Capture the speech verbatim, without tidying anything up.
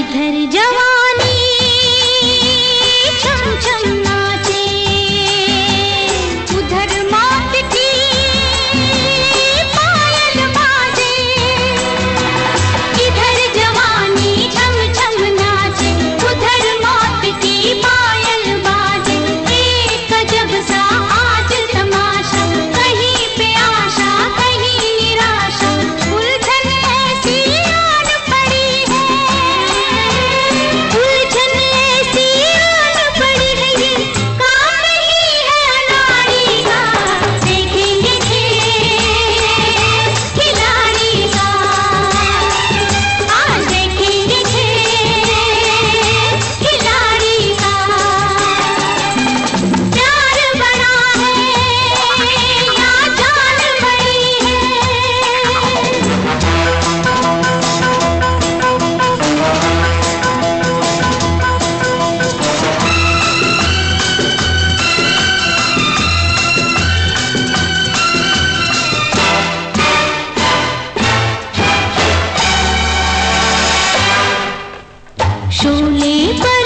इधर जवानी छम छम नाचे, उधर मौत की पायल बाजे। इधर जवानी छम छम नाचे, उधर मौत की पायल बाजे। एक अजब सा आज तमाशा, कहीं पे आशा कहीं निराशा, उलझन ऐसी आन पड़ी है, उलझन ऐसी आन पड़ी है। ये काम नहीं है अनाड़ी का, देखेंगे खेल खिलाड़ी का। आज देखेंगे खेल खिलाड़ी का। प्यार बड़ा है या जान बड़ी है। शोले पर